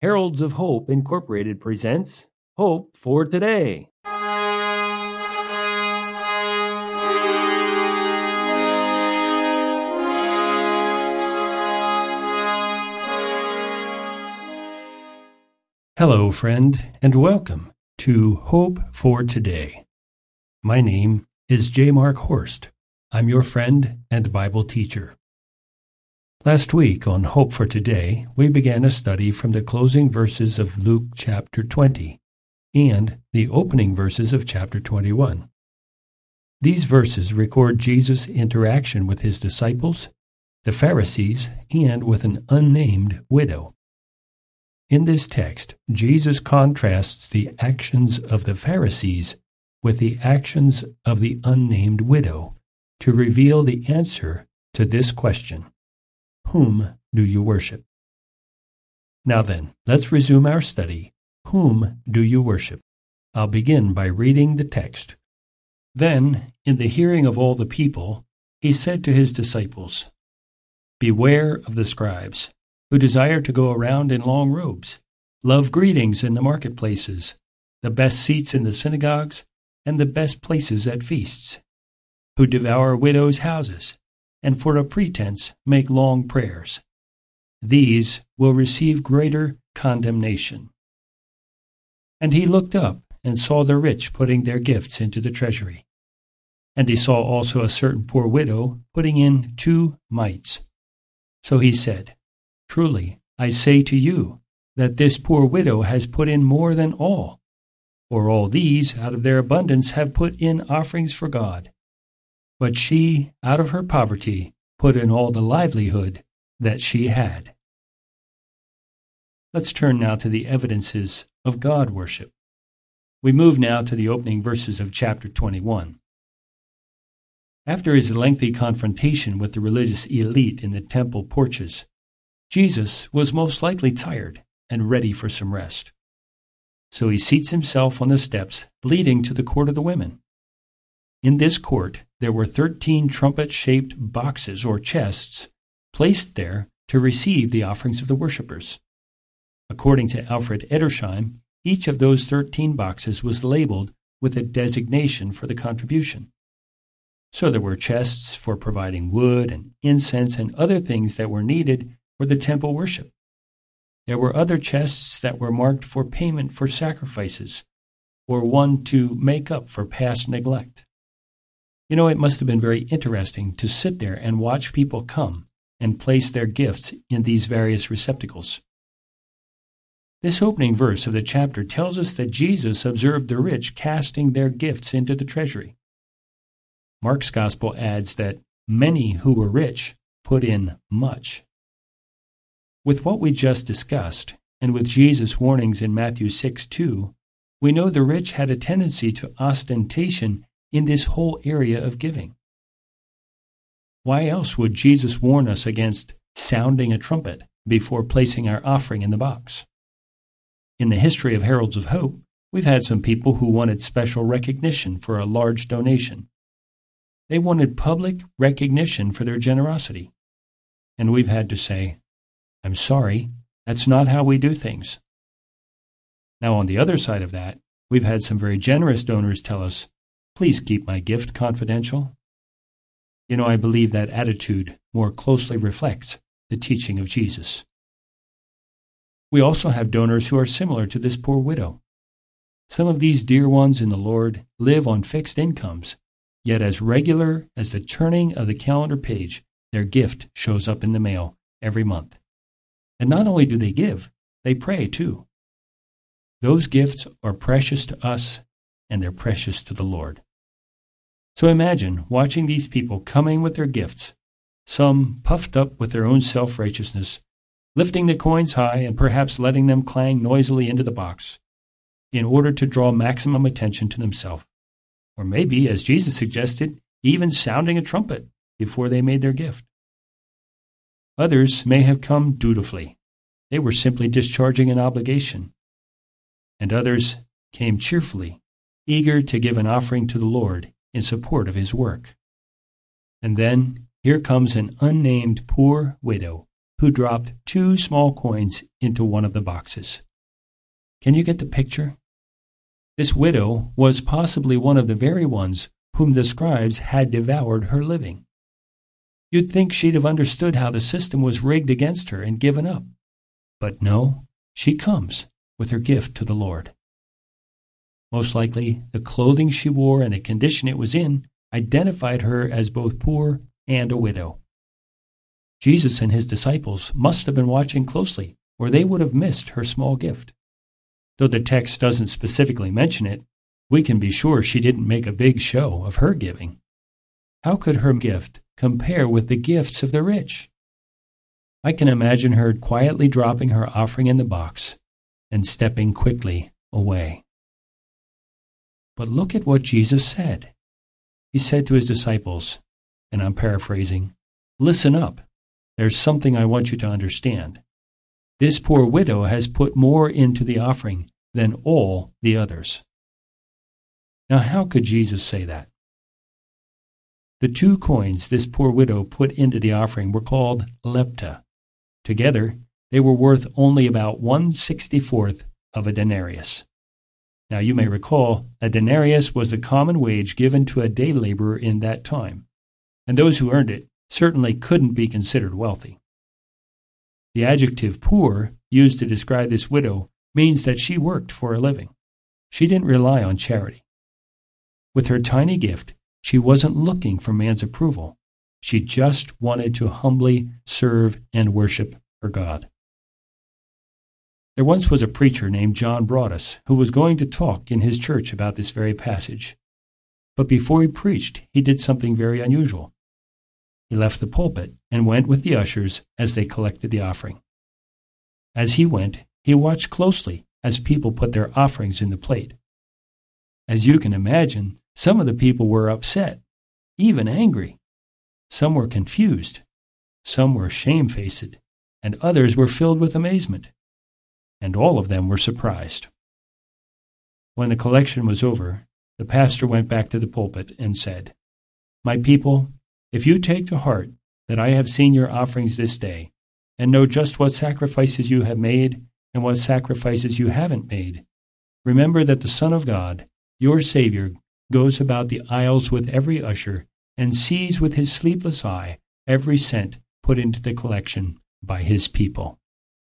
Heralds of Hope Incorporated presents Hope for Today. Hello, friend, and welcome to Hope for Today. My name is J. Mark Horst. I'm your friend and Bible teacher. Last week on Hope for Today, we began a study from the closing verses of Luke chapter 20 and the opening verses of chapter 21. These verses record Jesus' interaction with his disciples, the Pharisees, and with an unnamed widow. In this text, Jesus contrasts the actions of the Pharisees with the actions of the unnamed widow to reveal the answer to this question: whom do you worship? Now then, let's resume our study. Whom do you worship? I'll begin by reading the text. Then, in the hearing of all the people, he said to his disciples, "Beware of the scribes, who desire to go around in long robes, love greetings in the marketplaces, the best seats in the synagogues, and the best places at feasts, who devour widows' houses, and for a pretense make long prayers. These will receive greater condemnation." And he looked up and saw the rich putting their gifts into the treasury. And he saw also a certain poor widow putting in 2 mites. So he said, "Truly, I say to you, that this poor widow has put in more than all, for all these out of their abundance have put in offerings for God. But she, out of her poverty, put in all the livelihood that she had." Let's turn now to the evidences of God worship. We move now to the opening verses of chapter 21. After his lengthy confrontation with the religious elite in the temple porches, Jesus was most likely tired and ready for some rest. So he seats himself on the steps leading to the court of the women. In this court, there were 13 trumpet-shaped boxes or chests placed there to receive the offerings of the worshippers. According to Alfred Edersheim, each of those 13 boxes was labeled with a designation for the contribution. So there were chests for providing wood and incense and other things that were needed for the temple worship. There were other chests that were marked for payment for sacrifices, or one to make up for past neglect. You know, it must have been very interesting to sit there and watch people come and place their gifts in these various receptacles. This opening verse of the chapter tells us that Jesus observed the rich casting their gifts into the treasury. Mark's gospel adds that many who were rich put in much. With what we just discussed, and with Jesus' warnings in Matthew 6:2, we know the rich had a tendency to ostentation in this whole area of giving. Why else would Jesus warn us against sounding a trumpet before placing our offering in the box? In the history of Heralds of Hope, we've had some people who wanted special recognition for a large donation. They wanted public recognition for their generosity. And we've had to say, "I'm sorry, that's not how we do things." Now, on the other side of that, we've had some very generous donors tell us, "Please keep my gift confidential." You know, I believe that attitude more closely reflects the teaching of Jesus. We also have donors who are similar to this poor widow. Some of these dear ones in the Lord live on fixed incomes, yet as regular as the turning of the calendar page, their gift shows up in the mail every month. And not only do they give, they pray too. Those gifts are precious to us, and they're precious to the Lord. So imagine watching these people coming with their gifts, some puffed up with their own self-righteousness, lifting the coins high and perhaps letting them clang noisily into the box in order to draw maximum attention to themselves. Or maybe, as Jesus suggested, even sounding a trumpet before they made their gift. Others may have come dutifully. They were simply discharging an obligation. And others came cheerfully, eager to give an offering to the Lord in support of his work. And then here comes an unnamed poor widow who dropped 2 small coins into one of the boxes. Can you get the picture? This widow was possibly one of the very ones whom the scribes had devoured her living. You'd think she'd have understood how the system was rigged against her and given up. But no, she comes with her gift to the Lord. Most likely, the clothing she wore and the condition it was in identified her as both poor and a widow. Jesus and his disciples must have been watching closely, or they would have missed her small gift. Though the text doesn't specifically mention it, we can be sure she didn't make a big show of her giving. How could her gift compare with the gifts of the rich? I can imagine her quietly dropping her offering in the box and stepping quickly away. But look at what Jesus said. He said to his disciples, and I'm paraphrasing, "Listen up. There's something I want you to understand. This poor widow has put more into the offering than all the others." Now, how could Jesus say that? The 2 coins this poor widow put into the offering were called lepta. Together, they were worth only about 1/64th of a denarius. Now, you may recall, a denarius was the common wage given to a day laborer in that time, and those who earned it certainly couldn't be considered wealthy. The adjective poor, used to describe this widow, means that she worked for a living. She didn't rely on charity. With her tiny gift, she wasn't looking for man's approval. She just wanted to humbly serve and worship her God. There once was a preacher named John Broadus who was going to talk in his church about this very passage. But before he preached, he did something very unusual. He left the pulpit and went with the ushers as they collected the offering. As he went, he watched closely as people put their offerings in the plate. As you can imagine, some of the people were upset, even angry. Some were confused, some were shamefaced, and others were filled with amazement. And all of them were surprised. When the collection was over, the pastor went back to the pulpit and said, "My people, if you take to heart that I have seen your offerings this day, and know just what sacrifices you have made and what sacrifices you haven't made, remember that the Son of God, your Savior, goes about the aisles with every usher and sees with his sleepless eye every cent put into the collection by his people."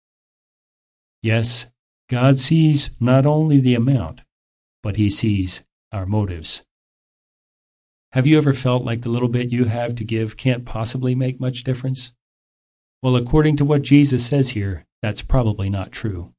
Yes, God sees not only the amount, but he sees our motives. Have you ever felt like the little bit you have to give can't possibly make much difference? Well, according to what Jesus says here, that's probably not true.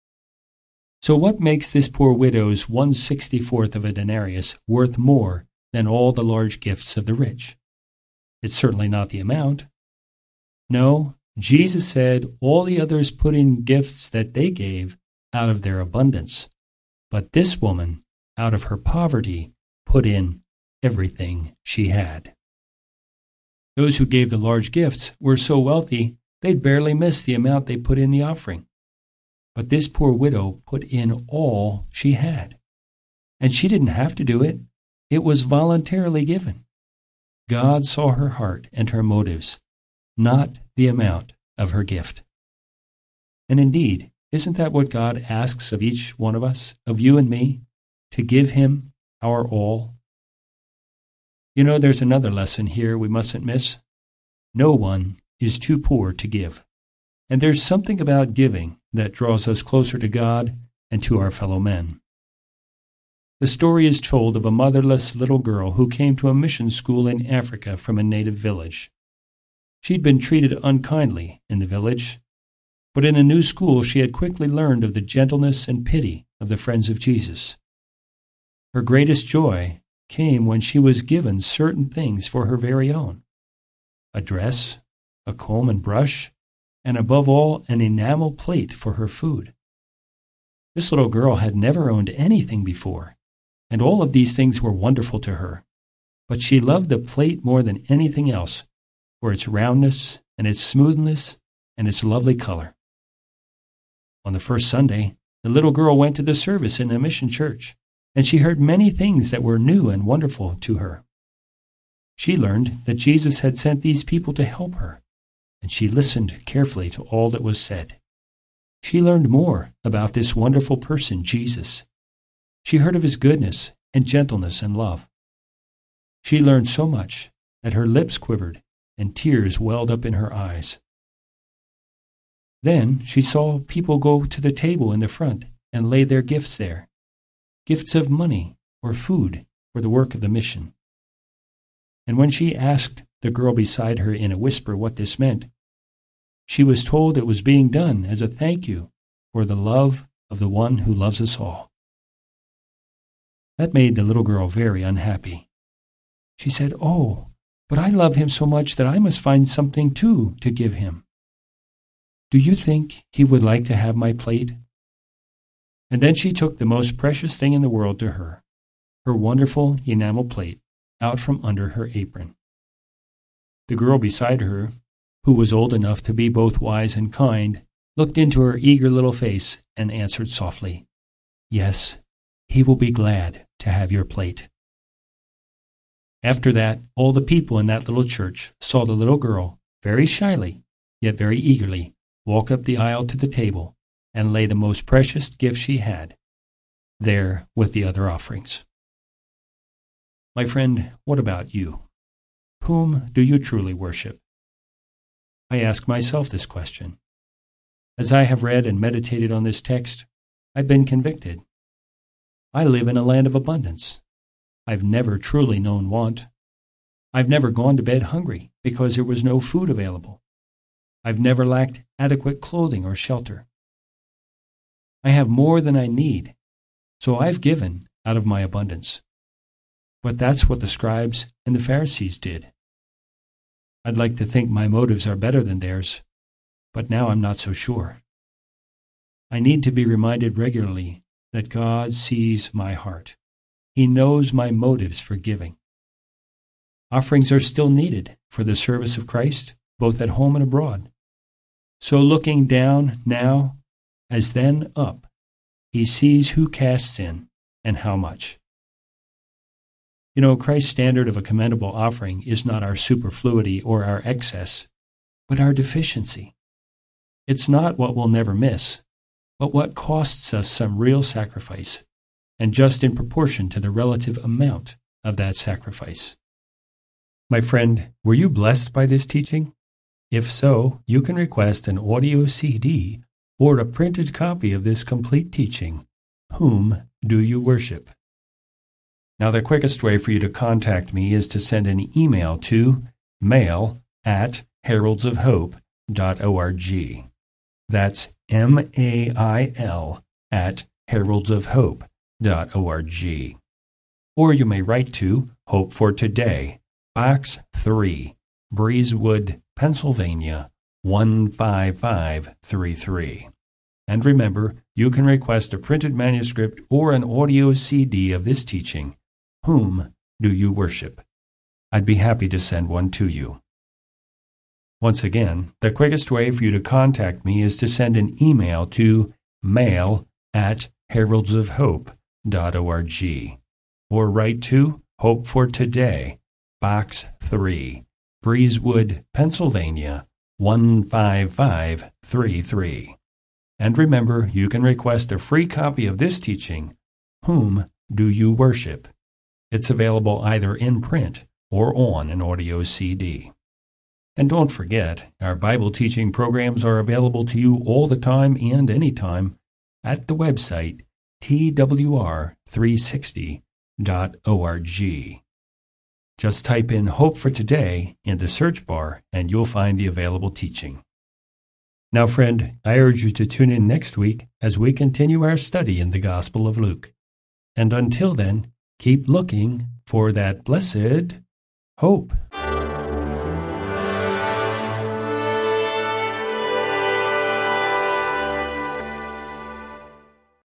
So what makes this poor widow's 1/64th of a denarius worth more than all the large gifts of the rich? It's certainly not the amount. No, Jesus said all the others put in gifts that they gave out of their abundance, but this woman, out of her poverty, put in everything she had. Those who gave the large gifts were so wealthy they'd barely miss the amount they put in the offering. But this poor widow put in all she had. And she didn't have to do it. It was voluntarily given. God saw her heart and her motives, not the amount of her gift. And indeed, isn't that what God asks of each one of us, of you and me, to give him our all? You know, there's another lesson here we mustn't miss. No one is too poor to give. And there's something about giving that draws us closer to God and to our fellow men. The story is told of a motherless little girl who came to a mission school in Africa from a native village. She'd been treated unkindly in the village, but in a new school she had quickly learned of the gentleness and pity of the friends of Jesus. Her greatest joy came when she was given certain things for her very own: a dress, a comb and brush, and above all, an enamel plate for her food. This little girl had never owned anything before, and all of these things were wonderful to her. But she loved the plate more than anything else, for its roundness and its smoothness and its lovely color. On the first Sunday, the little girl went to the service in the mission church, and she heard many things that were new and wonderful to her. She learned that Jesus had sent these people to help her, and she listened carefully to all that was said. She learned more about this wonderful person, Jesus. She heard of his goodness and gentleness and love. She learned so much that her lips quivered and tears welled up in her eyes. Then she saw people go to the table in the front and lay their gifts there, gifts of money or food for the work of the mission. And when she asked the girl beside her in a whisper what this meant, she was told it was being done as a thank you for the love of the one who loves us all. That made the little girl very unhappy. She said, "Oh, but I love him so much that I must find something too to give him. Do you think he would like to have my plate?" And then she took the most precious thing in the world to her wonderful enamel plate, out from under her apron. The girl beside her, who was old enough to be both wise and kind, looked into her eager little face and answered softly, "Yes, he will be glad to have your plate." After that, all the people in that little church saw the little girl, very shyly, yet very eagerly, walk up the aisle to the table and lay the most precious gift she had there with the other offerings. My friend, what about you? Whom do you truly worship? I ask myself this question. As I have read and meditated on this text, I've been convicted. I live in a land of abundance. I've never truly known want. I've never gone to bed hungry because there was no food available. I've never lacked adequate clothing or shelter. I have more than I need, so I've given out of my abundance. But that's what the scribes and the Pharisees did. I'd like to think my motives are better than theirs, but now I'm not so sure. I need to be reminded regularly that God sees my heart. He knows my motives for giving. Offerings are still needed for the service of Christ, both at home and abroad. So looking down now, as then up, he sees who casts in and how much. You know, Christ's standard of a commendable offering is not our superfluity or our excess, but our deficiency. It's not what we'll never miss, but what costs us some real sacrifice, and just in proportion to the relative amount of that sacrifice. My friend, were you blessed by this teaching? If so, you can request an audio CD or a printed copy of this complete teaching. Whom do you worship? Now, the quickest way for you to contact me is to send an email to mail@heraldsofhope.org. That's mail@heraldsofhope.org. Or you may write to Hope for Today, Box 3, Breezewood, Pennsylvania, 15533. And remember, you can request a printed manuscript or an audio CD of this teaching. Whom do you worship? I'd be happy to send one to you. Once again, the quickest way for you to contact me is to send an email to mail@heraldsofhope.org or write to Hope for Today, Box 3, Breezewood, Pennsylvania, 15533. And remember, you can request a free copy of this teaching, Whom Do You Worship? It's available either in print or on an audio CD. And don't forget, our Bible teaching programs are available to you all the time and anytime at the website twr360.org. Just type in Hope for Today in the search bar and you'll find the available teaching. Now, friend, I urge you to tune in next week as we continue our study in the Gospel of Luke. And until then, keep looking for that blessed hope.